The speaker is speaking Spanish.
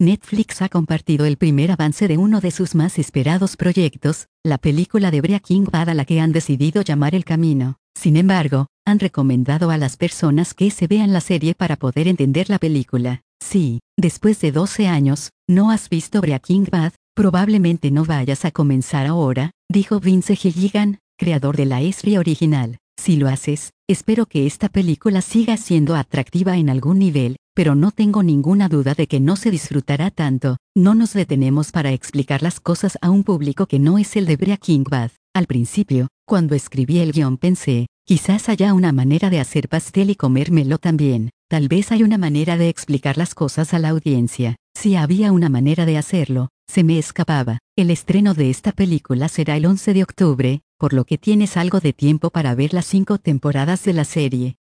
Netflix ha compartido el primer avance de uno de sus más esperados proyectos, la película de Breaking Bad a la que han decidido llamar El Camino. Sin embargo, han recomendado a las personas que se vean la serie para poder entender la película. Si, después de 12 años, no has visto Breaking Bad, probablemente no vayas a comenzar ahora, dijo Vince Gilligan, creador de la serie original. Si lo haces, espero que esta película siga siendo atractiva en algún nivel, pero no tengo ninguna duda de que no se disfrutará tanto. No nos detenemos para explicar las cosas a un público que no es el de Breaking Bad. Al principio, cuando escribí el guión pensé, quizás haya una manera de hacer pastel y comérmelo también. Tal vez hay una manera de explicar las cosas a la audiencia. Si había una manera de hacerlo, se me escapaba. El estreno de esta película será el 11 de octubre, por lo que tienes algo de tiempo para ver las 5 temporadas de la serie.